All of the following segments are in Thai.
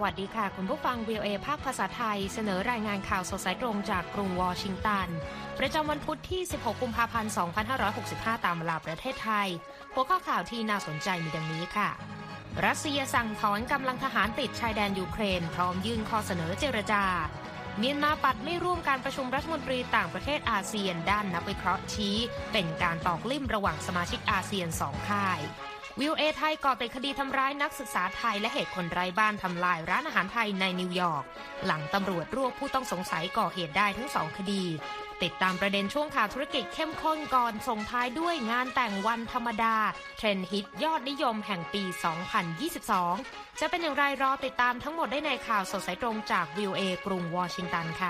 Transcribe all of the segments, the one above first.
วัสดีค่ะคุณผู้ฟัง VOA ภาคภาษาไทยเสนอรายงานข่าวสดสายตรงจากกรุงวอชิงตันประจำวันพุธที่16กุมภาพันธ์2565ตามเวลาประเทศไทยหัวข้อข่าวที่น่าสนใจมีดังนี้ค่ะรัสเซียสั่งถอนกำลังทหารติดชายแดนยูเครนพร้อมยื่นข้อเสนอเจรจาเมียนมาปัดไม่ร่วมการประชุมรัฐมนตรีต่างประเทศอาเซียนด้านนักวิเคราะห์ชี้เป็นการตอกลิ่มระหว่างสมาชิกอาเซียน2ค่ายวิวเอไทยก่อติดคดีทำร้ายนักศึกษาไทยและเหตุคนไร้บ้านทำลายร้านอาหารไทยในนิวยอร์กหลังตำรวจรวบผู้ต้องสงสัยก่อเหตุได้ทั้ง2คดีติดตามประเด็นช่วงข่าวธุรกิจเข้มข้นก่อนส่งท้ายด้วยงานแต่งวันธรรมดาเทรนด์ฮิตยอดนิยมแห่งปี 2022 จะเป็นอย่างไรรอติดตามทั้งหมดได้ในข่าวสดสายตรงจาก VOA กรุงวอชิงตันค่ะ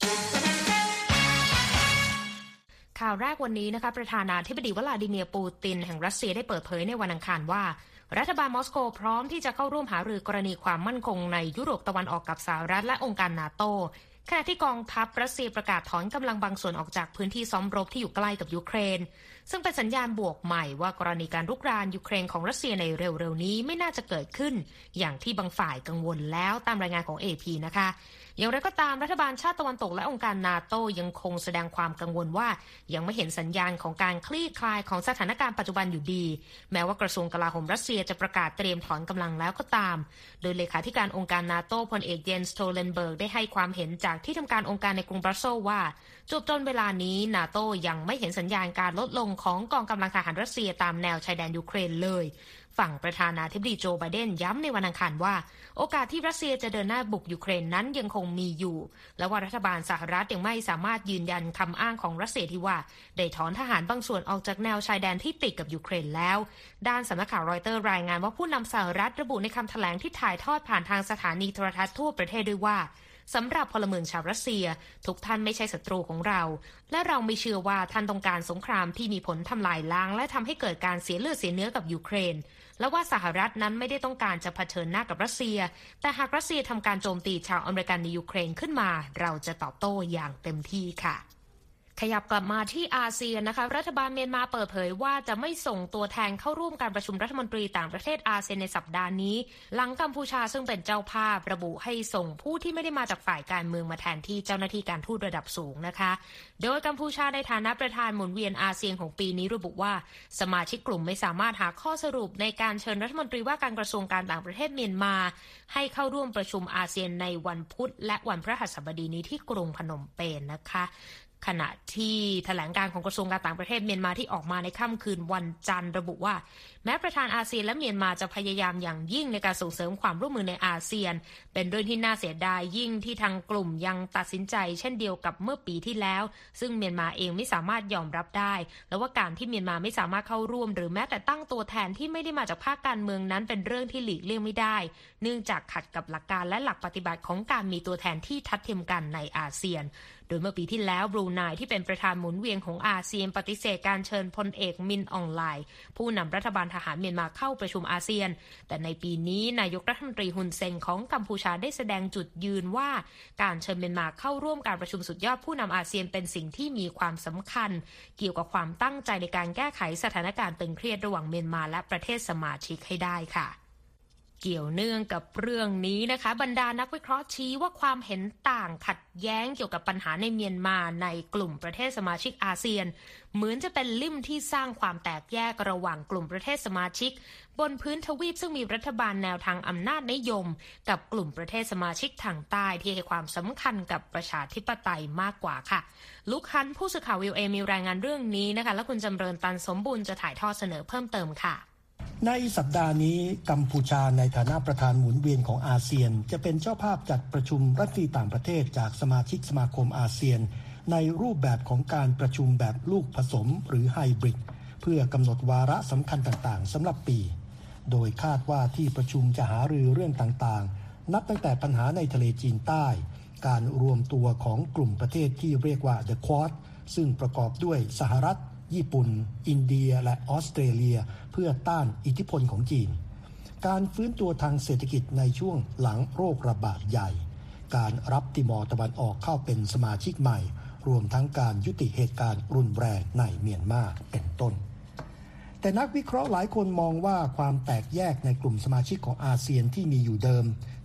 ข่าวแรกวันนี้นะคะประธานาธิบดีวลาดิเมียร์ปูตินแห่งรัสเซียได้เปิดเผยในวันอังคารว่ารัฐบาลมอสโกพร้อมที่จะเข้าร่วมหารือกรณีความมั่นคงในยุโรปตะวันออกกับสหรัฐและองค์การนาโตขณะที่กองทัพรัสเซียประกาศถอนกำลังบางส่วนออกจากพื้นที่ซ้อมรบที่อยู่ใกล้กับยูเครนซึ่งเป็นสัญญาณบวกใหม่ว่ากรณีการรุกรานยูเครนของรัสเซียในเร็วๆนี้ไม่น่าจะเกิดขึ้นอย่างที่บางฝ่ายกังวลแล้วตามรายงานของ AP นะคะอย่างไรก็ตามรัฐบาลชาติตะวันตกและองค์การนาโต้ยังคงแสดงความกังวลว่ายังไม่เห็นสัญญาณของการคลี่คลายของสถานการณ์ปัจจุบันอยู่ดีแม้ว่ากระทรวงกลาโหมรัสเซียจะประกาศเตรียมถอนกำลังแล้วก็ตามโดยเลขาธิการองค์การนาโต้พลเอกเยนสโตเลนเบิร์กได้ให้ความเห็นจากที่ทำการองค์การในกรุงบรัสเซลส์ว่าจนเวลานี้นาโต้ยังไม่เห็นสัญญาณการลดลงของกองกำลังทหารรัสเซียตามแนวชายแดนยูเครนเลยฝั่งประธานาธิบดีโจไบเดนย้ำในวันอังคารว่าโอกาสที่รัสเซียจะเดินหน้าบุกยูเครนนั้นยังคงมีอยู่และว่ารัฐบาลสหรัฐยังไม่สามารถยืนยันคำอ้างของรัสเซียที่ว่าได้ถอนทหารบางส่วนออกจากแนวชายแดนที่ติดกับยูเครนแล้วด้านสำนักข่าวรอยเตอร์รายงานว่าผู้นำสหรัฐระบุในคำแถลงที่ถ่ายทอดผ่านทางสถานีโทรทัศน์ทั่วประเทศด้วยว่าสำหรับพลเมืองชาวรัสเซียทุกท่านไม่ใช่ศัตรูของเราและเราไม่เชื่อว่าท่านต้องการสงครามที่มีผลทำลายล้างและทำให้เกิดการเสียเลือดเสียเนื้อกับยูเครนและว่าสหรัฐนั้นไม่ได้ต้องการจะเผชิญหน้ากับรัสเซียแต่หากรัสเซียทำการโจมตีชาวอเมริกันในยูเครนขึ้นมาเราจะตอบโต้อย่างเต็มที่ค่ะขยับกลับมาที่อาเซียนนะคะรัฐบาลเมียนมาเปิดเผยว่าจะไม่ส่งตัวแทนเข้าร่วมการประชุมรัฐมนตรีต่างประเทศอาเซียนในสัปดาห์นี้หลังกัมพูชาซึ่งเป็นเจ้าภาพระบุให้ส่งผู้ที่ไม่ได้มาจากฝ่ายการเมืองมาแทนที่เจ้าหน้าที่การทูตระดับสูงนะคะโดยกัมพูชาในฐานะประธานหมุนเวียนอาเซียนของปีนี้ระบุว่าสมาชิกกลุ่มไม่สามารถหาข้อสรุปในการเชิญรัฐมนตรีว่าการกระทรวงการต่างประเทศเมียนมาให้เข้าร่วมประชุมอาเซียนในวันพุธและวันพฤหัสบดีนี้ที่กรุงพนมเปญนะคะขณะที่แถลงการของกระทรวงการต่างประเทศเมียนมาที่ออกมาในค่ำคืนวันจันทร์ระบุว่าแม้ประธานอาเซียนและเมียนมาจะพยายามอย่างยิ่งในการส่งเสริมความร่วมมือในอาเซียนเป็นเรื่องที่น่าเสียดายยิ่งที่ทางกลุ่มยังตัดสินใจเช่นเดียวกับเมื่อปีที่แล้วซึ่งเมียนมาเองไม่สามารถยอมรับได้และว่าการที่เมียนมาไม่สามารถเข้าร่วมหรือแม้แต่ตั้งตัวแทนที่ไม่ได้มาจากภาคการเมืองนั้นเป็นเรื่องที่หลีกเลี่ยงไม่ได้เนื่องจากขัดกับหลักการและหลักปฏิบัติของการมีตัวแทนที่ทัดเทียมกันในอาเซียนโดยเมื่อปีที่แล้วบรูไนที่เป็นประธานหมุนเวียนของอาเซียนปฏิเสธการเชิญพลเอกมินอองไลน์ผู้นำรัฐบาลทหารเมียนมาเข้าประชุมอาเซียนแต่ในปีนี้นายกรัฐมนตรีฮุนเซนของกัมพูชาได้แสดงจุดยืนว่าการเชิญเมียนมาเข้าร่วมการประชุมสุดยอดผู้นำอาเซียนเป็นสิ่งที่มีความสำคัญเกี่ยวกับความตั้งใจในการแก้ไขสถานการณ์ตึงเครียดระหว่างเมียนมาและประเทศสมาชิกให้ได้ค่ะเกี่ยวเนื่องกับเรื่องนี้นะคะบรรดานักวิเคราะห์ชี้ว่าความเห็นต่างขัดแย้งเกี่ยวกับปัญหาในเมียนมาในกลุ่มประเทศสมาชิกอาเซียนเหมือนจะเป็นลิ่มที่สร้างความแตกแยกระหว่างกลุ่มประเทศสมาชิกบนพื้นทวีปซึ่งมีรัฐบาลแนวทางอำนาจนิยมกับกลุ่มประเทศสมาชิกทางใต้ที่ให้ความสำคัญกับประชาธิปไตยมากกว่าค่ะลุคฮันผู้สื่อข่าววิวเอมีรายงานเรื่องนี้นะคะและคุณจำเริญตันสมบูรณ์จะถ่ายทอดเสนอเพิ่มเติมค่ะในสัปดาห์นี้กัมพูชาในฐานะประธานหมุนเวียนของอาเซียนจะเป็นเจ้าภาพจัดประชุมรัฐมนตรีต่างประเทศจากสมาชิกสมาคมอาเซียนในรูปแบบของการประชุมแบบลูกผสมหรือไฮบริดเพื่อกำหนดวาระสำคัญต่างๆสำหรับปีโดยคาดว่าที่ประชุมจะหารือเรื่องต่างๆนับตั้งแต่ปัญหาในทะเลจีนใต้การรวมตัวของกลุ่มประเทศที่เรียกว่า The Quad ซึ่งประกอบด้วยสหรัฐญี่ปุ่นอินเดียและออสเตรเลียเพื่อต้านอิทธิพลของจีนการฟื้นตัวทางเศรษฐกิจในช่วงหลังโรคระบาดใหญ่การรับติมอร์ตะวันออกเข้าเป็นสมาชิกใหม่รวมทั้งการยุติเหตุการณ์รุนแรงในเมียนมาเป็นต้นแต่ แต่นักวิเคราะห์หลายคนมองว่าความแตกแยกในกลุ่มสมาชิกของอาเซียนที่มีอยู่เดิม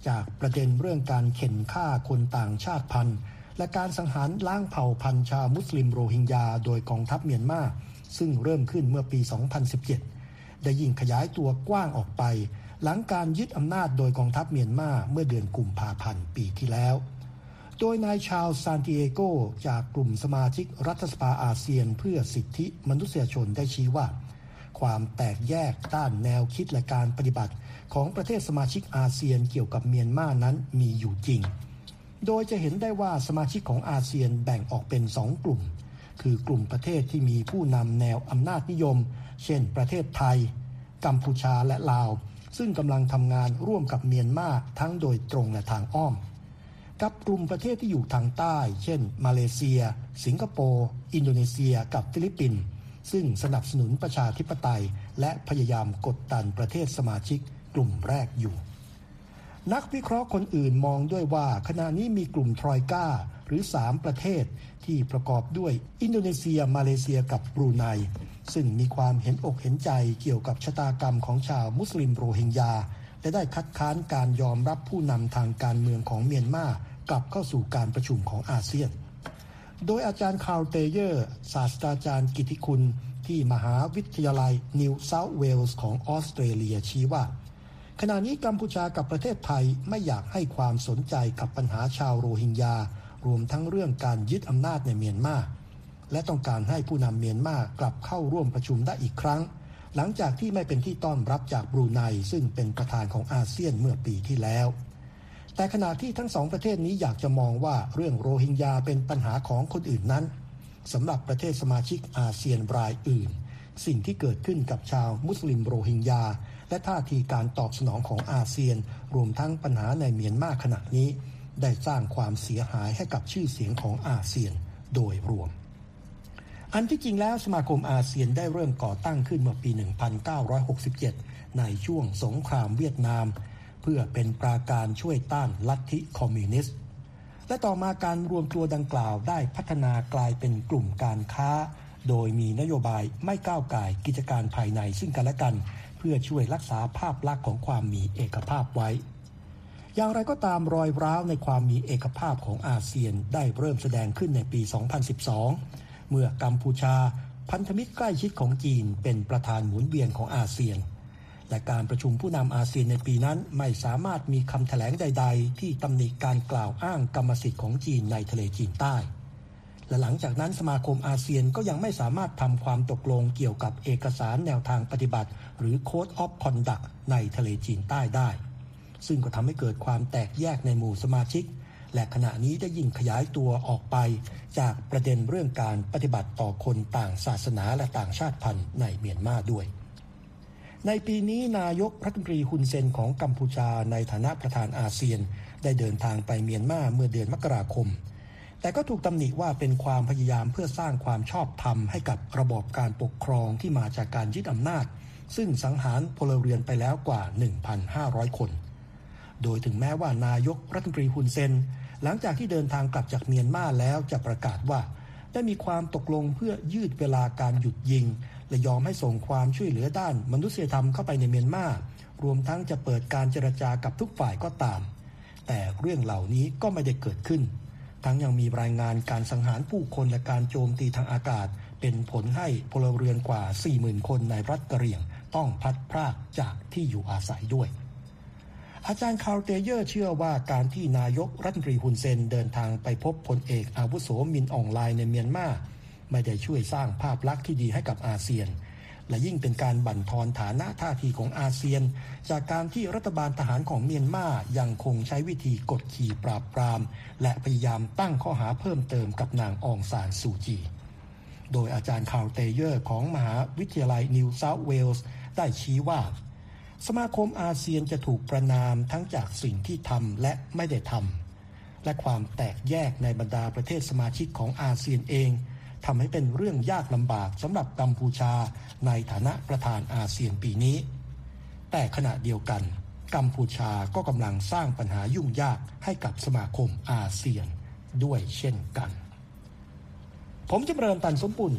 จากประเด็นเรื่องการเข็นฆ่าคนต่างชาติพันธุ์และการสังหารล้างเผ่าพันธุ์ชาวมุสลิมโรฮิงญาโดยกองทัพเมียนมาซึ่งเริ่มขึ้นเมื่อปี 2017 ได้ยิ่งขยายตัวกว้างออกไปหลังการยึดอำนาจโดยกองทัพเมียนมาเมื่อเดือนกุมภาพันธ์ปีที่แล้วโดยนายชาร์ลส์ ซานติเอโกจากกลุ่มสมาชิกรัฐสภาอาเซียนเพื่อสิทธิมนุษยชนได้ชี้ว่าความแตกแยกด้านแนวคิดและการปฏิบัติของประเทศสมาชิกอาเซียนเกี่ยวกับเมียนมานั้นมีอยู่จริงโดยจะเห็นได้ว่าสมาชิกของอาเซียนแบ่งออกเป็น2กลุ่มคือกลุ่มประเทศที่มีผู้นำแนวอำนาจนิยมเช่นประเทศไทยกัมพูชาและลาวซึ่งกำลังทำงานร่วมกับเมียนมาทั้งโดยตรงและทางอ้อมกับกลุ่มประเทศที่อยู่ทางใต้เช่นมาเลเซียสิงคโปร์อินโดนีเซียกับฟิลิปปินส์ซึ่งสนับสนุนประชาธิปไตยและพยายามกดดันประเทศสมาชิกกลุ่มแรกอยู่นักวิเคราะห์คนอื่นมองด้วยว่าขณะนี้มีกลุ่มทรอยก้าหรือ3ประเทศที่ประกอบด้วยอินโดนีเซียมาเลเซียกับบรูไนซึ่งมีความเห็นอกเห็นใจเกี่ยวกับชะตากรรมของชาวมุสลิมโรฮิงญาและได้คัดค้านการยอมรับผู้นำทางการเมืองของเมียนมากลับเข้าสู่การประชุมของอาเซียนโดยอาจารย์คาร์ล เตเยอร์ศาสตราจารย์กิตติคุณที่มหาวิทยาลัยนิวเซาท์เวลส์ของออสเตรเลียชี้ว่าขณะนี้กัมพูชากับประเทศไทยไม่อยากให้ความสนใจกับปัญหาชาวโรฮิงญารวมทั้งเรื่องการยึดอำนาจในเมียนมาและต้องการให้ผู้นำเมียนมากลับเข้าร่วมประชุมได้อีกครั้งหลังจากที่ไม่เป็นที่ต้อนรับจากบรูไนซึ่งเป็นประธานของอาเซียนเมื่อปีที่แล้วแต่ขณะที่ทั้งสองประเทศนี้อยากจะมองว่าเรื่องโรฮิงญาเป็นปัญหาของคนอื่นนั้นสำหรับประเทศสมาชิกอาเซียนรายอื่นสิ่งที่เกิดขึ้นกับชาวมุสลิมโรฮิงญาและท่าทีการตอบสนองของอาเซียนรวมทั้งปัญหาในเมียนมาขณะนี้ได้สร้างความเสียหายให้กับชื่อเสียงของอาเซียนโดยรวมอันที่จริงแล้วสมาคมอาเซียนได้เริ่มก่อตั้งขึ้นเมื่อปี 1967 ในช่วงสงครามเวียดนามเพื่อเป็นปราการช่วยต้านลัทธิคอมมิวนิสต์และต่อมาการรวมตัวดังกล่าวได้พัฒนากลายเป็นกลุ่มการค้าโดยมีนโยบายไม่ก้าวก่ายกิจการภายในซึ่งกันและกันเพื่อช่วยรักษาภาพลักษณ์ของความมีเอกภาพไว้อย่างไรก็ตามรอยร้าวในความมีเอกภาพของอาเซียนได้เริ่มแสดงขึ้นในปี 2012 เมื่อกัมพูชาพันธมิตรใกล้ชิดของจีนเป็นประธานหมุนเวียนของอาเซียนและการประชุมผู้นำอาเซียนในปีนั้นไม่สามารถมีคำแถลงใดๆที่ตำหนิการกล่าวอ้างกรรมสิทธิ์ของจีนในทะเลจีนใต้และหลังจากนั้นสมาคมอาเซียนก็ยังไม่สามารถทำความตกลงเกี่ยวกับเอกสารแนวทางปฏิบัติหรือ Code of Conduct ในทะเลจีนใต้ได้ซึ่งก็ทำให้เกิดความแตกแยกในหมู่สมาชิกและขณะนี้ได้ยิ่งขยายตัวออกไปจากประเด็นเรื่องการปฏิบัติต่อคนต่างศาสนาและต่างชาติพันธุ์ในเมียนมาด้วยในปีนี้นายกรัฐมนตรีฮุนเซนของกัมพูชาในฐานะประธานอาเซียนได้เดินทางไปเมียนมาเมื่อเดือนมกราคมแต่ก็ถูกตำหนิว่าเป็นความพยายามเพื่อสร้างความชอบธรรมให้กับระบอบการปกครองที่มาจากการยึดอำนาจซึ่งสังหารพลเรือนไปแล้วกว่า 1,500 คนโดยถึงแม้ว่านายกรัฐมนตรีฮุนเซนหลังจากที่เดินทางกลับจากเมียนมาแล้วจะประกาศว่าได้มีความตกลงเพื่อยืดเวลาการหยุดยิงและยอมให้ส่งความช่วยเหลือด้านมนุษยธรรมเข้าไปในเมียนมารวมทั้งจะเปิดการเจรจากับทุกฝ่ายก็ตามแต่เรื่องเหล่านี้ก็ไม่ได้เกิดขึ้นทั้งยังมีรายงานการสังหารผู้คนและการโจมตีทางอากาศเป็นผลให้พลเรือนกว่า 40,000 คนในรัฐกะเหรี่ยงต้องพลัดพรากจากที่อยู่อาศัยด้วยอาจารย์คาร์ล เตเยอร์เชื่อว่าการที่นายกรัฐมนตรีฮุนเซนเดินทางไปพบพลเอกอาวุโสมินอองไลน์ในเมียนมาไม่ได้ช่วยสร้างภาพลักษณ์ที่ดีให้กับอาเซียนและยิ่งเป็นการบั่นทอนฐานะท่าทีของอาเซียนจากการที่รัฐบาลทหารของเมียนมายังคงใช้วิธีกดขี่ปราบปรามและพยายามตั้งข้อหาเพิ่มเติมกับนางอองซานซูจีโดยอาจารย์คาร์ล เตเยอร์ของมหาวิทยาลัยนิวเซาท์เวลส์ได้ชี้ว่าสมาคมอาเซียนจะถูกประณามทั้งจากสิ่งที่ทำและไม่ได้ทำและความแตกแยกในบรรดาประเทศสมาชิกของอาเซียนเองทำให้เป็นเรื่องยากลำบากสำหรับกัมพูชาในฐานะประธานอาเซียนปีนี้แต่ขณะเดียวกันกัมพูชาก็กำลังสร้างปัญหายุ่งยากให้กับสมาคมอาเซียนด้วยเช่นกันผมจำเริญตันสมบุญ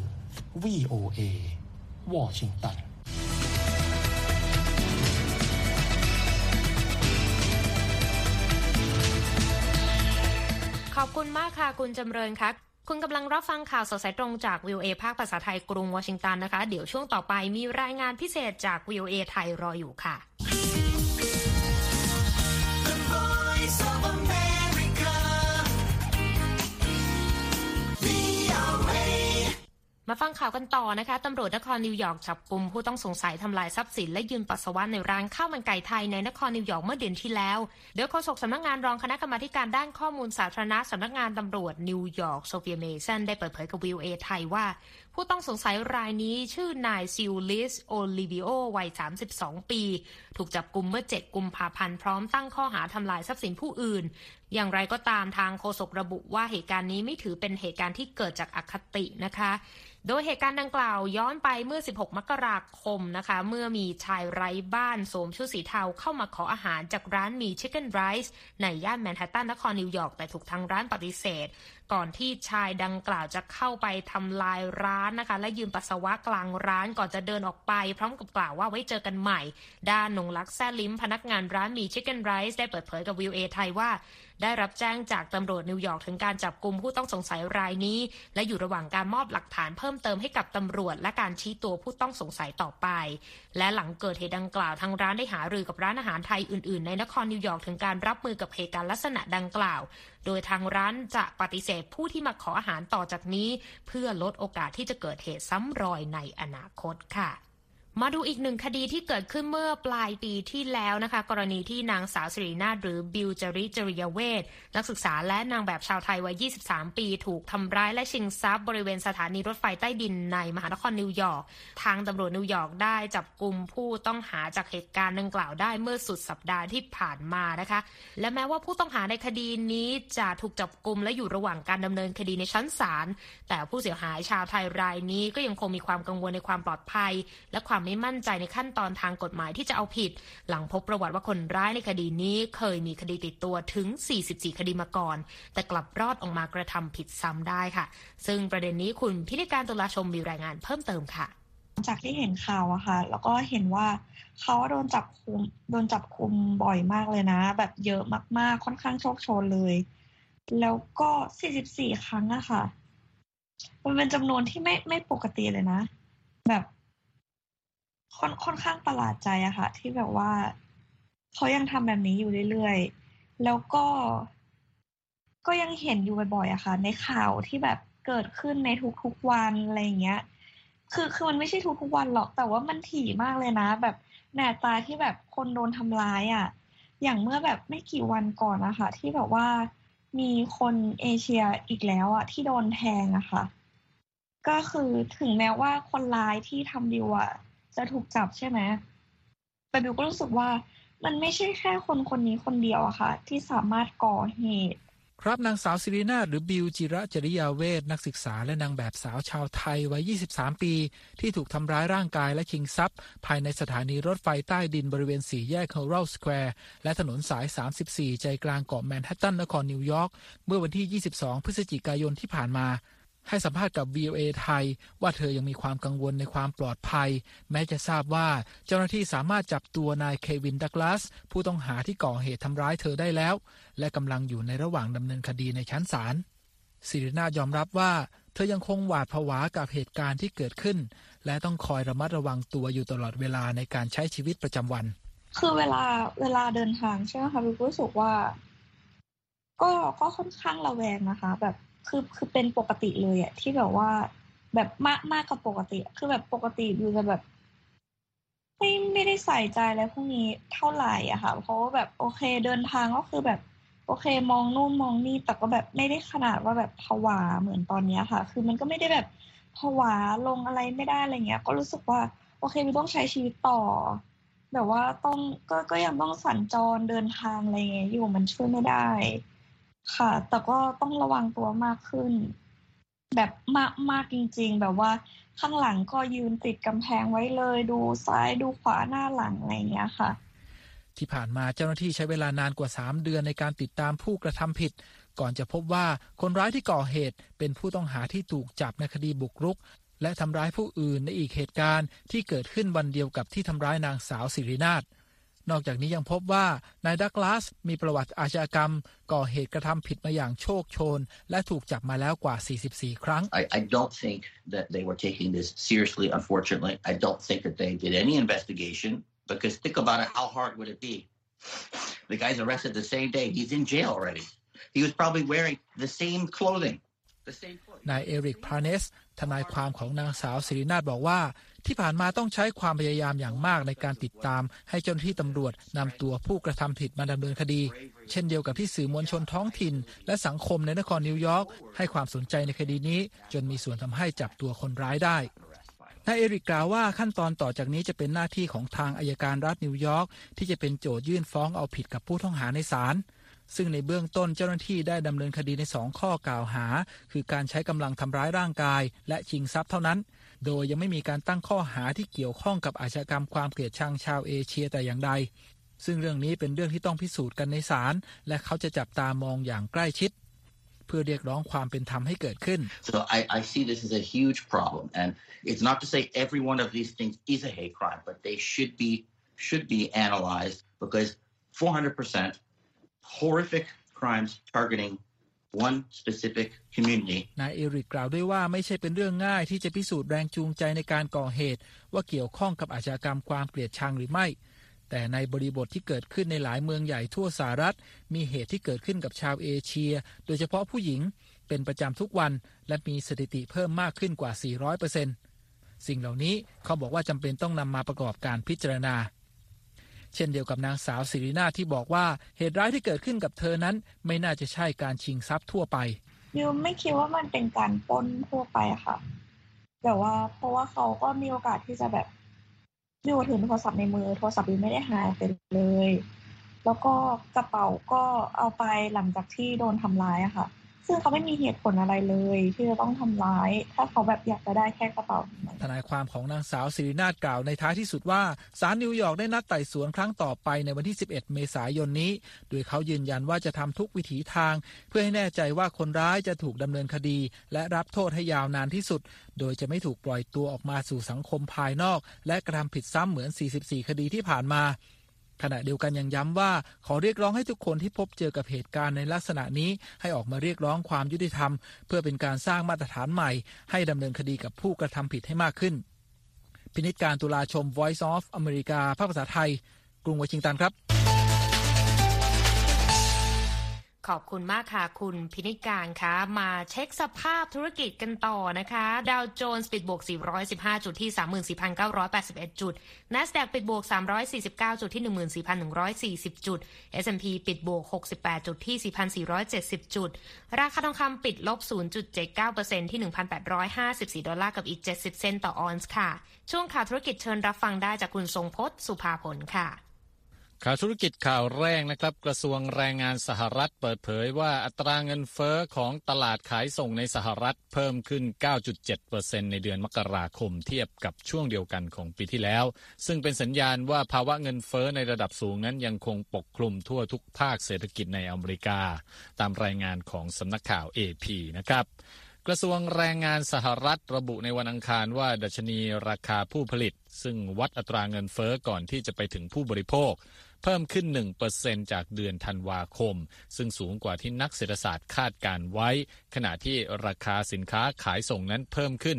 VOA วอชิงตันขอบคุณมากค่ะคุณจำเริญค่ะคุณกำลังรับฟังข่าวสดสายตรงจาก VOA ภาคภาษาไทยกรุงวอชิงตันนะคะเดี๋ยวช่วงต่อไปมีรายงานพิเศษจาก VOA ไทยรออยู่ค่ะมาฟังข่าวกันต่อนะคะตำรวจนครนิวยอร์กจับกุมผู้ต้องสงสัยทำลายทรัพย์สินและยืนปัสสาวะในร้านข้าวมันไก่ไทยในนครนิวยอร์กเมื่อเดือนที่แล้วโดยโฆษกสำนักงานรองคณะกรรมาการด้านข้อมูลสาธารณะสำนักงานตำรวจนิวยอร์กโซเฟียเมสันได้เปิดเผยกับ VOA ไทยว่าผู้ต้องสงสัยรายนี้ชื่อนายซิลลิสโอลิวิโอวัย32ปีถูกจับกุมเมื่อ7กุมภาพันธ์พร้อมตั้งข้อหาทำลายทรัพย์สินผู้อื่นอย่างไรก็ตามทางโฆษกระบุว่าเหตุการณ์นี้ไม่ถือเป็นเหตุการณ์ที่เกิดจากอคตินะคะโดยเหตุการณ์ดังกล่าวย้อนไปเมื่อ16มกราคมนะคะเมื่อมีชายไร้บ้านสวมชุดสีเทาเข้ามาขออาหารจากร้านมีชิคเก้นไรซ์ในย่านแมนฮัตตันนครนิวยอร์กแต่ถูกทางร้านปฏิเสธก่อนที่ชายดังกล่าวจะเข้าไปทำลายร้านนะคะและยืนปัสสาวะกลางร้านก่อนจะเดินออกไปพร้อมกับกล่าวว่าไว้เจอกันใหม่ด้านนงลักษณ์แซ่ลิ้มพนักงานร้านมีชิคเก้นไรซ์ได้เปิดเผยกับ VOA ไทยว่าได้รับแจ้งจากตำรวจนิวยอร์กถึงการจับกุมผู้ต้องสงสัยรายนี้และอยู่ระหว่างการมอบหลักฐานเพิ่มเติมให้กับตำรวจและการชี้ตัวผู้ต้องสงสัยต่อไปและหลังเกิดเหตุดังกล่าวทางร้านได้หารือกับร้านอาหารไทยอื่นๆในนครนิวยอร์กถึงการรับมือกับเหตุการณ์ลักษณะดังกล่าวโดยทางร้านจะปฏิเสธผู้ที่มาขออาหารต่อจากนี้เพื่อลดโอกาสที่จะเกิดเหตุซ้ำรอยในอนาคตค่ะมาดูอีกหนึ่งคดีที่เกิดขึ้นเมื่อปลายปีที่แล้วนะคะกรณีที่นางสาวสิรินาถหรือบิวจริยเวชนักศึกษาและนางแบบชาวไทยวัย23ปีถูกทำร้ายและชิงทรัพย์บริเวณสถานีรถไฟใต้ดินในมหานครนิวยอร์กทางตำรวจนิวยอร์กได้จับกุมผู้ต้องหาจากเหตุการณ์ดังกล่าวได้เมื่อสุดสัปดาห์ที่ผ่านมานะคะและแม้ว่าผู้ต้องหาในคดีนี้จะถูกจับกุมและอยู่ระหว่างการดำเนินคดีในชั้นศาลแต่ผู้เสียหายชาวไทยรายนี้ก็ยังคงมีความกังวลในความปลอดภัยและความไม่มั่นใจในขั้นตอนทางกฎหมายที่จะเอาผิดหลังพบประวัติว่าคนร้ายในคดีนี้เคยมีคดีติดตัวถึง44คดีมาก่อนแต่กลับรอดออกมากระทำผิดซ้ำได้ค่ะซึ่งประเด็นนี้คุณพินิการตุลาชมมีรายงานเพิ่มเติมค่ะจากที่เห็นข่าวอะค่ะแล้วก็เห็นว่าเขาโดนจับคุมบ่อยมากเลยนะแบบเยอะมากๆค่อนข้างโชคโชนเลยแล้วก็44ครั้งอะค่ะมันเป็นจำนวนที่ไม่ปกติเลยนะแบบค่อนข้างประหลาดใจอะค่ะที่แบบว่าเขายังทำแบบนี้อยู่เรื่อยๆแล้วก็ยังเห็นอยู่บ่อยๆอะค่ะในข่าวที่แบบเกิดขึ้นในทุกๆวันอะไรอย่างเงี้ยคือมันไม่ใช่ทุกๆวันหรอกแต่ว่ามันถี่มากเลยนะแบบแหน่ตาที่แบบคนโดนทำร้ายอะอย่างเมื่อแบบไม่กี่วันก่อนนะคะที่แบบว่ามีคนเอเชียอีกแล้วอะที่โดนแทงอะค่ะก็คือถึงแม้ว่าคนร้ายที่ทำดิวอะจะถูกจับใช่ไหมแต่บิวก็รู้สึกว่ามันไม่ใช่แค่คนนี้คนเดียวอะค่ะที่สามารถก่อเหตุครับนางสาวสิรินาถหรือบิวจริยาเวชนักศึกษาและนางแบบสาวชาวไทยวัย23ปีที่ถูกทำร้ายร่างกายและชิงทรัพย์ภายในสถานีรถไฟใต้ดินบริเวณ4แยกเฮอรัลสแควร์และถนนสาย34ใจกลางเกาะแมนฮัตตันนครนิวยอร์กเมื่อวันที่22พฤศจิกายนที่ผ่านมาให้สัมภาษณ์กับ VOA ไทยว่าเธอยังมีความกังวลในความปลอดภัยแม้จะทราบว่าเจ้าหน้าที่สามารถจับตัวนายเควินดักลาสผู้ต้องหาที่ก่อเหตุทำร้ายเธอได้แล้วและกำลังอยู่ในระหว่างดำเนินคดีในชั้นศาลสิรินาถยอมรับว่าเธอยังคงหวาดผวากับเหตุการณ์ที่เกิดขึ้นและต้องคอยระมัดระวังตัวอยู่ตลอดเวลาในการใช้ชีวิตประจำวันคือเวลาเดินทางใช่ไหมคะบิวรู้สึกว่าก็ค่อนข้างระแวงนะคะแบบคือเป็นปกติเลยอะที่แบบว่าแบบมากกว่าปกติคือแบบปกติบิวจะแบบไม่ได้ใส่ใจอะไรพวกนี้เท่าไหร่อะค่ะเพราะว่าแบบโอเคเดินทางก็คือแบบโอเคมองนู่นมองนี่แต่ก็แบบไม่ได้ขนาดว่าแบบผวาเหมือนตอนนี้ค่ะคือมันก็ไม่ได้แบบผวาลงอะไรไม่ได้อะไรเงี้ยก็รู้สึกว่าโอเคบิวต้องใช้ชีวิตต่อแบบว่าต้องก็ยังต้องสัญจรเดินทางอะไรเงี้ยอยู่มันช่วยไม่ได้ค่ะแต่ก็ต้องระวังตัวมากขึ้นแบบมากจริงๆแบบว่าข้างหลังก็ยืนติดกำแพงไว้เลยดูซ้ายดูขวาหน้าหลังอะไรอย่างเงี้ยค่ะที่ผ่านมาเจ้าหน้าที่ใช้เวลานานกว่า3 เดือนในการติดตามผู้กระทำผิดก่อนจะพบว่าคนร้ายที่ก่อเหตุเป็นผู้ต้องหาที่ถูกจับในคดีบุกรุกและทำร้ายผู้อื่นในอีกเหตุการณ์ที่เกิดขึ้นวันเดียวกับที่ทำร้ายนางสาวสิรินาถนอกจากนี้ยังพบว่านายดักลาสมีประวัติอาชญากรรมก่อเหตุกระทำผิดมาอย่างโชคโชนและถูกจับมาแล้วกว่า44ครั้ง I don't think that they were taking this seriously. Unfortunately, I don't think that they did any investigation because think about it, how hard would it be? The guy's arrested the same day. He's in jail already. He was probably wearing the same clothing. นายเอริกพาเนสทนายความของนางสาวศิรินาถบอกว่าที่ผ่านมาต้องใช้ความพยายามอย่างมากในการติดตามให้เจ้าหน้าที่ตำรวจนำตัวผู้กระทำผิดมาดำเนินคดีเช่นเดียวกับที่สื่อมวลชนท้องถิ่นและสังคมในนครนิวยอร์กให้ความสนใจในคดีนี้จนมีส่วนทำให้จับตัวคนร้ายได้นายเอริกกล่าวว่าขั้นตอนต่อจากนี้จะเป็นหน้าที่ของทางอัยการรัฐนิวยอร์กที่จะเป็นโจทยื่นฟ้องเอาผิดกับผู้ต้องหาในศาลซึ่งในเบื้องต้นเจ้าหน้าที่ได้ดำเนินคดีใน2ข้อกล่าวหาคือการใช้กำลังทำร้ายร่างกายและชิงทรัพย์เท่านั้นโดยยังไม่มีการตั้งข้อหาที่เกี่ยวข้องกับอาชญากรรมความเกลียดชังชาวเอเชียแต่อย่างใดซึ่งเรื่องนี้เป็นเรื่องที่ต้องพิสูจน์กันในศาลและเขาจะจับตามองอย่างใกล้ชิดเพื่อเรียกร้องความเป็นธรรมให้เกิดขึ้น So I see this as a huge problem and it's not to say every one of these things is a hate crime but they should be analyzed because 400% horrific crimes targeting one specific community นายเอริกกล่าวด้วยว่าไม่ใช่เป็นเรื่องง่ายที่จะพิสูจน์แรงจูงใจในการก่อเหตุว่าเกี่ยวข้องกับอาชญากรรมความเกลียดชังหรือไม่แต่ในบริบทที่เกิดขึ้นในหลายเมืองใหญ่ทั่วสหรัฐมีเหตุที่เกิดขึ้นกับชาวเอเชียโดยเฉพาะผู้หญิงเป็นประจำทุกวันและมีสถิติเพิ่มมากขึ้นกว่า 400% สิ่งเหล่านี้เขาบอกว่าจำเป็นต้องนำมาประกอบการพิจารณาเช่นเดียวกับนางสาวศิรินาถที่บอกว่าเหตุร้ายที่เกิดขึ้นกับเธอนั้นไม่น่าจะใช่การชิงทรัพย์ทั่วไปมิวไม่คิดว่ามันเป็นการปล้นทั่วไปค่ะแต่ว่าเพราะว่าเขาก็มีโอกาสที่จะแบบมิวถือโทรศัพท์ในมือโทรศัพท์มิวไม่ได้หายไปเลยแล้วก็กระเป๋าก็เอาไปหลังจากที่โดนทำร้ายอะค่ะซึ่งเขาไม่มีเหตุผลอะไรเลยที่จะต้องทำร้ายถ้าเขาแบบอยากจะได้แค่กระเป๋าทนายความของนางสาวศิรินาถกล่าวในท้ายที่สุดว่าศาลนิวยอร์กได้นัดไต่สวนครั้งต่อไปในวันที่11เมษายนนี้โดยเขายืนยันว่าจะทำทุกวิถีทางเพื่อให้แน่ใจว่าคนร้ายจะถูกดำเนินคดีและรับโทษให้ยาวนานที่สุดโดยจะไม่ถูกปล่อยตัวออกมาสู่สังคมภายนอกและกระทำผิดซ้ำเหมือน44คดีที่ผ่านมาขณะเดียวกันยังย้ำว่าขอเรียกร้องให้ทุกคนที่พบเจอกับเหตุการณ์ในลักษณะนี้ให้ออกมาเรียกร้องความยุติธรรมเพื่อเป็นการสร้างมาตรฐานใหม่ให้ดำเนินคดีกับผู้กระทำผิดให้มากขึ้นพินิจการตุลาชม Voice of America ภาคภาษาไทยกรุงวอชิงตันครับขอบคุณมากค่ะคุณพินิจการค่ะมาเช็คสภาพธุรกิจกันต่อนะคะดาวโจนส์ปิดบวก415จุดที่ 34,981 จุด NASDAQ ปิดบวก349จุดที่ 14,140 จุด S&P ปิดบวก68จุดที่ 4,470 จุดราคาทองคำปิดลบ 0.79% ที่ 1,854 ดอลลาร์กับอีก70เซนต์ต่อออนซ์ค่ะช่วงข่าวธุรกิจเชิญรับฟังได้จากคุณทรงพจน์สุภาผลค่ะข่าวธุรกิจข่าวแรกนะครับกระทรวงแรงงานสหรัฐเปิดเผยว่าอัตราเงินเฟ้อของตลาดขายส่งในสหรัฐเพิ่มขึ้น 9.7% ในเดือนมกราคมเทียบกับช่วงเดียวกันของปีที่แล้วซึ่งเป็นสัญญาณว่าภาวะเงินเฟ้อในระดับสูงนั้นยังคงปกคลุมทั่วทุกภาคเศรษฐกิจในอเมริกาตามรายงานของสำนักข่าว AP นะครับกระทรวงแรงงานสหรัฐระบุในวันอังคารว่าดัชนีราคาผู้ผลิตซึ่งวัดอัตราเงินเฟ้อก่อนที่จะไปถึงผู้บริโภคเพิ่มขึ้น 1% จากเดือนธันวาคมซึ่งสูงกว่าที่นักเศรษฐศาสตร์คาดการไว้ขณะที่ราคาสินค้าขายส่งนั้นเพิ่มขึ้น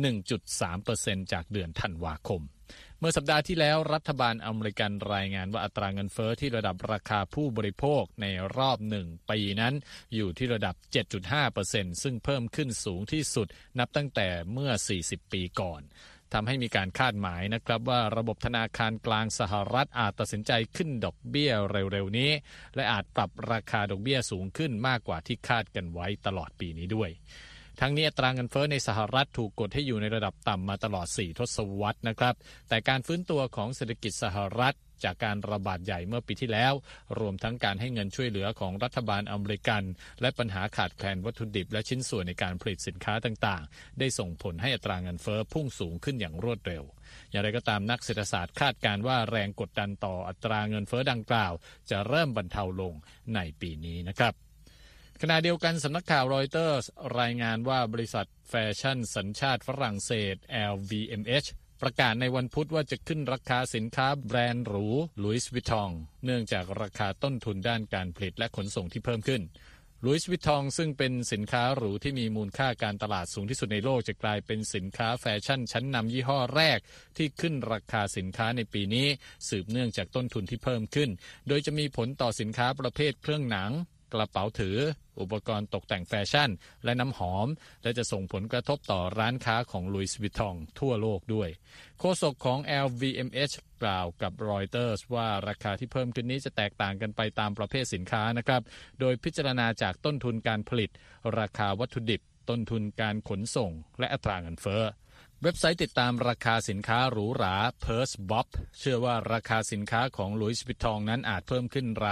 1.3% จากเดือนธันวาคมเมื่อสัปดาห์ที่แล้วรัฐบาลอเมริกันรายงานว่าอัตราเงินเฟ้อที่ระดับราคาผู้บริโภคในรอบ1 ปีนั้นอยู่ที่ระดับ 7.5% ซึ่งเพิ่มขึ้นสูงที่สุดนับตั้งแต่เมื่อ40 ปีก่อนทำให้มีการคาดหมายนะครับว่าระบบธนาคารกลางสหรัฐอาจตัดสินใจขึ้นดอกเบี้ยเร็วๆนี้และอาจปรับราคาดอกเบี้ยสูงขึ้นมากกว่าที่คาดกันไว้ตลอดปีนี้ด้วยทั้งนี้อัตราเงินเฟ้อในสหรัฐถูกกดให้อยู่ในระดับต่ำมาตลอด4 ทศวรรษนะครับแต่การฟื้นตัวของเศรษฐกิจสหรัฐจากการระบาดใหญ่เมื่อปีที่แล้วรวมทั้งการให้เงินช่วยเหลือของรัฐบาลอเมริกันและปัญหาขาดแคลนวัตถุดิบและชิ้นส่วนในการผลิตสินค้าต่างๆได้ส่งผลให้อัตราเงินเฟ้อพุ่งสูงขึ้นอย่างรวดเร็วอย่างไรก็ตามนักเศรษฐศาสตร์คาดการณ์ว่าแรงกดดันต่ออัตราเงินเฟ้อดังกล่าวจะเริ่มบรรเทาลงในปีนี้นะครับขณะเดียวกันสำนักข่าวรอยเตอร์สรายงานว่าบริษัทแฟชั่นสัญชาติฝรั่งเศส LVMH ประกาศในวันพุธว่าจะขึ้นราคาสินค้าแบรนด์หรูลุยส์วิตตองเนื่องจากราคาต้นทุนด้านการผลิตและขนส่งที่เพิ่มขึ้นลุยส์วิตตองซึ่งเป็นสินค้าหรูที่มีมูลค่าการตลาดสูงที่สุดในโลกจะกลายเป็นสินค้าแฟชั่นชั้นนำยี่ห้อแรกที่ขึ้นราคาสินค้าในปีนี้สืบเนื่องจากต้นทุนที่เพิ่มขึ้นโดยจะมีผลต่อสินค้าประเภทเครื่องหนังกระเป๋าถืออุปกรณ์ตกแต่งแฟชั่นและน้ำหอมและจะส่งผลกระทบต่อร้านค้าของลุยส์วิตตองทั่วโลกด้วยโฆษกของ LVMH กล่าวกับรอยเตอร์สว่าราคาที่เพิ่มขึ้นนี้จะแตกต่างกันไปตามประเภทสินค้านะครับโดยพิจารณาจากต้นทุนการผลิตราคาวัตถุดิบต้นทุนการขนส่งและอัตราเงินเฟ้อเว็บไซต์ติดตามราคาสินค้าหรูหรา Purse Bob เชื่อว่าราคาสินค้าของลุยส์วิตตองนั้นอาจเพิ่มขึ้นราว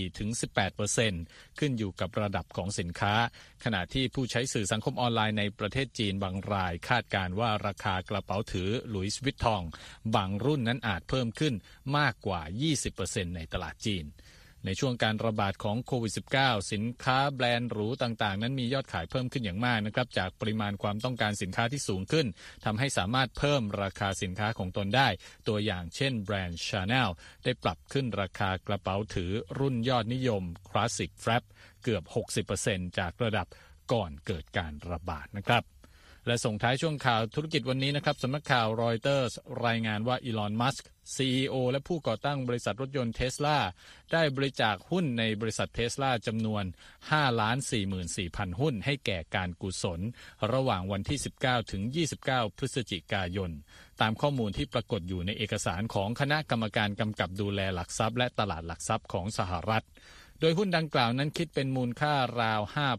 4-18% ขึ้นอยู่กับระดับของสินค้าขณะที่ผู้ใช้สื่อสังคมออนไลน์ในประเทศจีนบางรายคาดการณ์ว่าราคากระเป๋าถือลุยส์วิตตองบางรุ่นนั้นอาจเพิ่มขึ้นมากกว่า 20% ในตลาดจีนในช่วงการระบาดของโควิด -19 สินค้าแบรนด์หรูต่างๆนั้นมียอดขายเพิ่มขึ้นอย่างมากนะครับจากปริมาณความต้องการสินค้าที่สูงขึ้นทำให้สามารถเพิ่มราคาสินค้าของตนได้ตัวอย่างเช่นแบรนด์ Chanel ได้ปรับขึ้นราคากระเป๋าถือรุ่นยอดนิยม Classic Flap เกือบ 60% จากระดับก่อนเกิดการระบาดนะครับและส่งท้ายช่วงข่าวธุรกิจวันนี้นะครับสำนักข่าวรอยเตอร์สรายงานว่าอีลอนมัสก์ CEO และผู้ก่อตั้งบริษัทรถยนต์ Tesla ได้บริจาคหุ้นในบริษัท Tesla จำนวน 5,44,000 หุ้นให้แก่การกุศลระหว่างวันที่ 19 ถึง 29 พฤศจิกายนตามข้อมูลที่ปรากฏอยู่ในเอกสารของคณะกรรมการกำกับดูแลหลักทรัพย์และตลาดหลักทรัพย์ของสหรัฐโดยหุ้นดังกล่าวนั้นคิดเป็นมูลค่าราว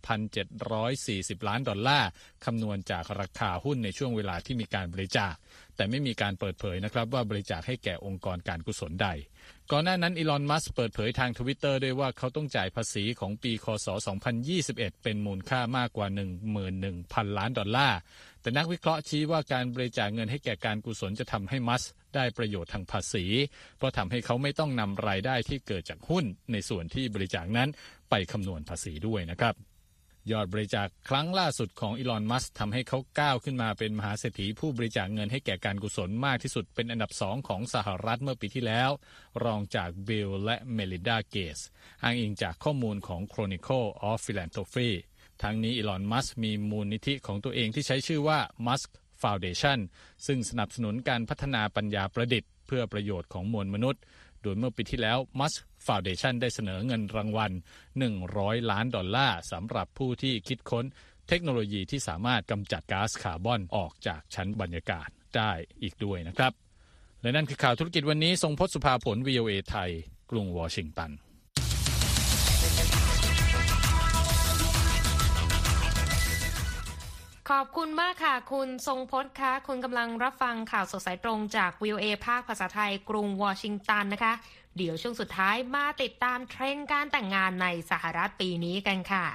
5,740 ล้านดอลลาร์คำนวณจากราคาหุ้นในช่วงเวลาที่มีการบริจาคแต่ไม่มีการเปิดเผยนะครับว่าบริจาคให้แก่องค์กรการกุศลใดก่อนหน้านั้นอีลอนมัสก์เปิดเผยทาง Twitter ด้วยว่าเขาต้องจ่ายภาษีของปีคศ 2021 เป็นมูลค่ามากกว่า 11,000 ล้านดอลลาร์แต่นักวิเคราะห์ชี้ว่าการบริจาคเงินให้แก่การกุศลจะทำให้มัสก์ได้ประโยชน์ทางภาษีเพราะทำให้เขาไม่ต้องนำรายได้ที่เกิดจากหุ้นในส่วนที่บริจาคนั้นไปคำนวณภาษีด้วยนะครับยอดบริจาคครั้งล่าสุดของอีลอนมัสก์ทำให้เขาก้าวขึ้นมาเป็นมหาเศรษฐีผู้บริจาคเงินให้แก่การกุศลมากที่สุดเป็นอันดับ2ของสหรัฐเมื่อปีที่แล้วรองจากบิลและเมลินดาเกตส์อ้างอิงจากข้อมูลของ Chronicle of Philanthropy ทั้งนี้อีลอนมัสก์มีมูลนิธิของตัวเองที่ใช้ชื่อว่า Musk Foundation ซึ่งสนับสนุนการพัฒนาปัญญาประดิษฐ์เพื่อประโยชน์ของมวลมนุษย์โดยเมื่อปีที่แล้ว Musk Foundation ได้เสนอเงินรางวัล100 ล้านดอลลาร์สำหรับผู้ที่คิดค้นเทคโนโลยีที่สามารถกำจัดก๊าซคาร์บอนออกจากชั้นบรรยากาศได้อีกด้วยนะครับและนั่นคือข่าวธุรกิจวันนี้ทรงพจน์สุภาผล VOA ไทยกรุงวอชิงตันขอบคุณมากค่ะคุณทรงพจน์คะคุณกำลังรับฟังข่าวสดสายตรงจาก VOA ภาคภาษาไทยกรุงวอชิงตันนะคะเดี๋ยวช่วงสุดท้ายมาติดตามเทรนด์การแต่งงานในสหรัฐปีนี้กันค่ะ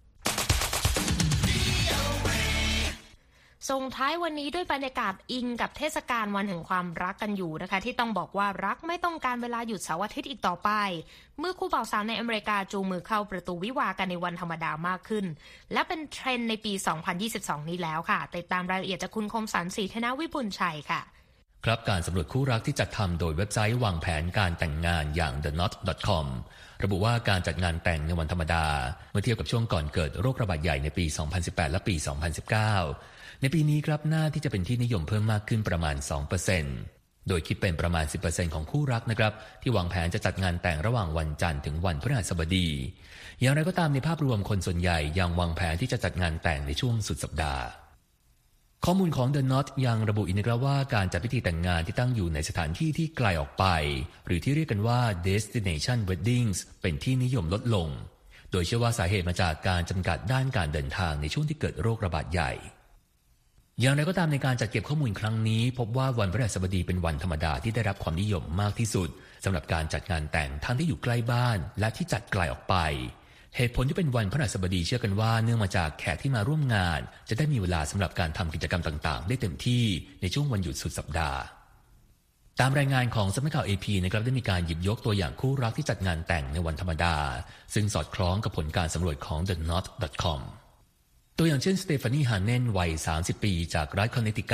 ส่งท้ายวันนี้ด้วยบรรยากาศอิงกับเทศกาลวันแห่งความรักกันอยู่นะคะที่ต้องบอกว่ารักไม่ต้องการเวลาหยุดเสาร์อาทิตย์อีกต่อไปเมื่อคู่บ่าวสาวในอเมริกาจูงมือเข้าประตูวิวาห์กันในวันธรรมดามากขึ้นและเป็นเทรนด์ในปี 2022 นี้แล้วค่ะติดตามรายละเอียดจากคุณคมสันต์ ศรีธนวิบุญชัยค่ะครับการสำรวจคู่รักที่จัดทำโดยเว็บไซต์วางแผนการแต่งงานอย่าง TheKnot.com ระบุว่าการจัดงานแต่งในวันธรรมดาเมื่อเทียบกับช่วงก่อนเกิดโรคระบาดใหญ่ในปี 2018 และปี 2019 ในปีนี้ครับน่าที่จะเป็นที่นิยมเพิ่มมากขึ้นประมาณ 2% โดยคิดเป็นประมาณ 10% ของคู่รักนะครับที่วางแผนจะจัดงานแต่งระหว่างวันจันทร์ถึงวันพฤหัสบดีอย่างไรก็ตามในภาพรวมคนส่วนใหญ่ยังวางแผนที่จะจัดงานแต่งในช่วงสุดสัปดาห์ข้อมูลของ The Knot ยังระบุอีกนะครับว่าการจัดพิธีแต่งงานที่ตั้งอยู่ในสถานที่ที่ไกลออกไปหรือที่เรียกกันว่า Destination Weddings เป็นที่นิยมลดลงโดยเชื่อว่าสาเหตุมาจากการจำกัดด้านการเดินทางในช่วงที่เกิดโรคระบาดใหญ่อย่างไรก็ตามในการจัดเก็บข้อมูลครั้งนี้พบว่าวันพฤหัสบดีเป็นวันธรรมดาที่ได้รับความนิยมมากที่สุดสำหรับการจัดงานแต่งทั้งที่อยู่ใกล้บ้านและที่จัดไกลออกไปเหตุผลที่เป็นวันพฤหัสบดีเชื่อกันว่าเนื่องมาจากแขกที่มาร่วมงานจะได้มีเวลาสำหรับการทำกิจกรรมต่างๆได้เต็มที่ในช่วงวันหยุดสุดสัปดาห์ตามรายงานของสำนักข่าว AP นะครับได้มีการหยิบยกตัวอย่างคู่รักที่จัดงานแต่งในวันธรรมดาซึ่งสอดคล้องกับผลการสำรวจของ TheKnot.com ตัวอย่างเช่นสเตฟานี ฮาร์เนนวัย 30 ปีจากรัฐคอนเนตทิคัต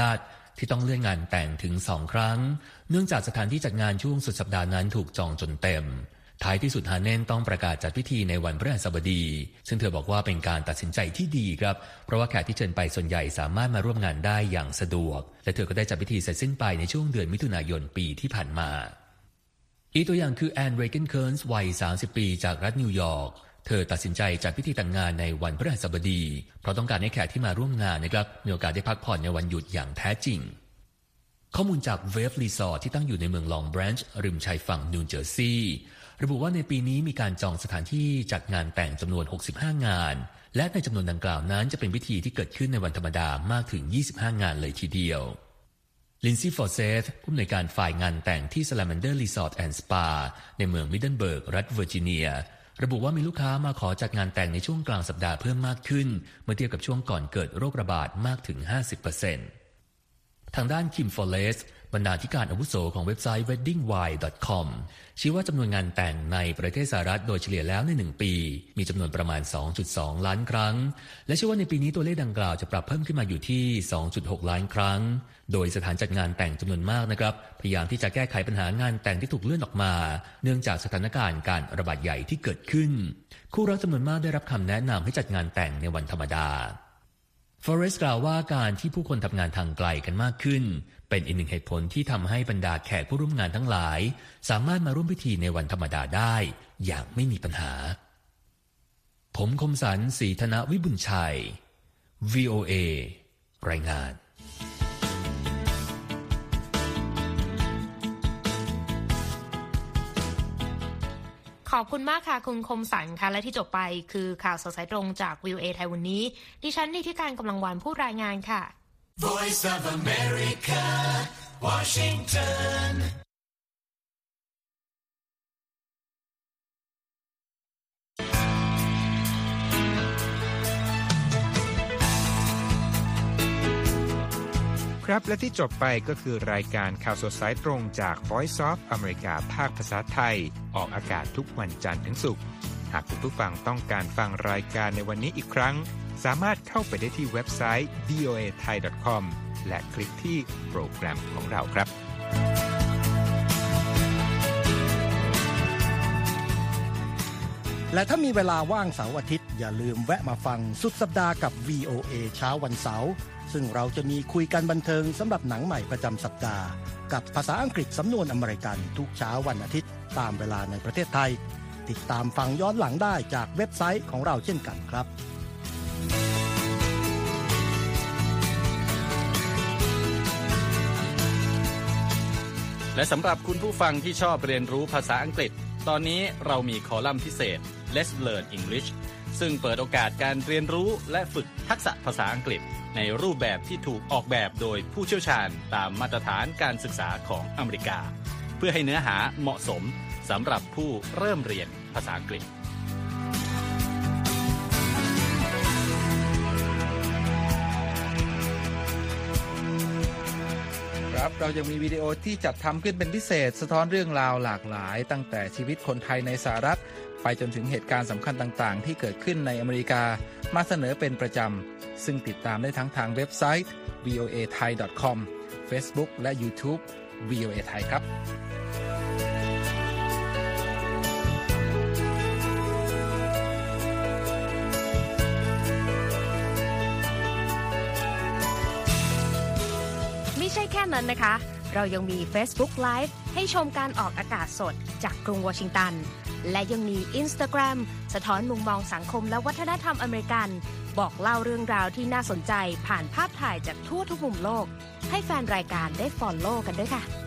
ที่ต้องเลื่อนงานแต่งถึง2 ครั้งเนื่องจากสถานที่จัดงานช่วงสุดสัปดาห์นั้นถูกจองจนเต็มท้ายที่สุดฮาเนนต้องประกาศจัดพิธีในวันพฤหัสบดีซึ่งเธอบอกว่าเป็นการตัดสินใจที่ดีครับเพราะว่าแขกที่เชิญไปส่วนใหญ่สามารถมาร่วมงานได้อย่างสะดวกและเธอก็ได้จัดพิธีเสร็จสิ้นไปในช่วงเดือนมิถุนายนปีที่ผ่านมาอีกตัวอย่างคือแอนเรเกนเคิร์นส์วัย30 ปีจากรัฐนิวยอร์กเธอตัดสินใจจัดพิธีแต่งงานในวันพฤหัสบดีเพราะต้องการให้แขกที่มาร่วมงานนะครับมีโอกาสได้พักผ่อนในวันหยุดอย่างแท้จริงข้อมูลจากเวฟรีสอร์ทที่ตั้งอยู่ในเมืองลองแบรนช์ริมชายฝั่งนิวเจอร์ซีย์ระบุว่าในปีนี้มีการจองสถานที่จัดงานแต่งจำนวน65 งานและในจำนวนดังกล่าวนั้นจะเป็นพิธีที่เกิดขึ้นในวันธรรมดามากถึง25 งานเลยทีเดียวลินซี่ฟอร์เซธผู้อำนวยการฝ่ายงานแต่งที่ Salamander Resort and Spa ในเมืองมิดเดิลเบิร์กรัฐเวอร์จิเนียระบุว่ามีลูกค้ามาขอจัดงานแต่งในช่วงกลางสัปดาห์เพิ่มมากขึ้นเมื่อเทียบกับช่วงก่อนเกิดโรคระบาดมากถึง 50% ทางด้านคิมฟอร์เรสบรรณาธิการอาวุโสของเว็บไซต์ weddingwire.com ชี้ว่าจำนวนงานแต่งในประเทศสหรัฐโดยเฉลี่ยแล้วใน1 ปีมีจำนวนประมาณ 2.2 ล้านครั้งและเชื่อว่าในปีนี้ตัวเลขดังกล่าวจะปรับเพิ่มขึ้นมาอยู่ที่ 2.6 ล้านครั้งโดยสถานจัดงานแต่งจำนวนมากนะครับพยายามที่จะแก้ไขปัญหางานแต่งที่ถูกเลื่อนออกมาเนื่องจากสถานการณ์การระบาดใหญ่ที่เกิดขึ้นคู่รักจำนวนมากได้รับคำแนะนำให้จัดงานแต่งในวันธรรมดาฟอเรสต์กล่าวว่าการที่ผู้คนทำงานทางไกลกันมากขึ้นเป็นอีกหนึ่งเหตุผลที่ทำให้บรรดาแขกผู้ร่วมงานทั้งหลายสามารถมาร่วมพิธีในวันธรรมดาได้อย่างไม่มีปัญหาผมคมสันต์ ศรีธนวิบุญชัย VOA รายงานขอบคุณมากค่ะคุณคมสันค่ะและที่จบไปคือข่าวสดสายตรงจาก VOA ไทยวันนี้ดิฉันนิติการกำลังวันผู้รายงานค่ะ Voice of America, Washington ครับและที่จบไปก็คือรายการข่าวสดสายตรงจาก Voice of America ภาคภาษาไทยออกอากาศทุกวันจันทร์ถึงศุกร์หากคุณผู้ฟังต้องการฟังรายการในวันนี้อีกครั้งสามารถเข้าไปได้ที่เว็บไซต์ voathai.com และคลิกที่โปรแกรมของเราครับและถ้ามีเวลาว่างเสาร์อาทิตย์อย่าลืมแวะมาฟังสุดสัปดาห์กับ VOA เช้าวันเสาร์ซึ่งเราจะมีคุยกันบันเทิงสำหรับหนังใหม่ประจำสัปดาห์กับภาษาอังกฤษสำนวนอเมริกันทุกเช้าวันอาทิตย์ตามเวลาในประเทศไทยติดตามฟังย้อนหลังได้จากเว็บไซต์ของเราเช่นกันครับและสำหรับคุณผู้ฟังที่ชอบเรียนรู้ภาษาอังกฤษตอนนี้เรามีคอลัมน์พิเศษ Let's Learn English ซึ่งเปิดโอกาสการเรียนรู้และฝึกทักษะภาษาอังกฤษในรูปแบบที่ถูกออกแบบโดยผู้เชี่ยวชาญตามมาตรฐานการศึกษาของอเมริกาเพื่อให้เนื้อหาเหมาะสมสำหรับผู้เริ่มเรียนภาษาอังกฤษครับเรายังมีวิดีโอที่จัดทำขึ้นเป็นพิเศษสะท้อนเรื่องราวหลากหลายตั้งแต่ชีวิตคนไทยในสหรัฐไปจนถึงเหตุการณ์สำคัญต่างๆที่เกิดขึ้นในอเมริกามาเสนอเป็นประจำซึ่งติดตามได้ทั้งทางเว็บไซต์ voathai.com Facebook และ YouTube VOA Thai ครับไม่ใช่แค่นั้นนะคะเรายังมี Facebook Live ให้ชมการออกอากาศสดจากกรุงวอชิงตันและยังมี Instagram สะท้อนมุมมองสังคมและวัฒนธรรมอเมริกันบอกเล่าเรื่องราวที่น่าสนใจผ่านภาพถ่ายจากทั่วทุกมุมโลกให้แฟนรายการได้ follow กันด้วยค่ะ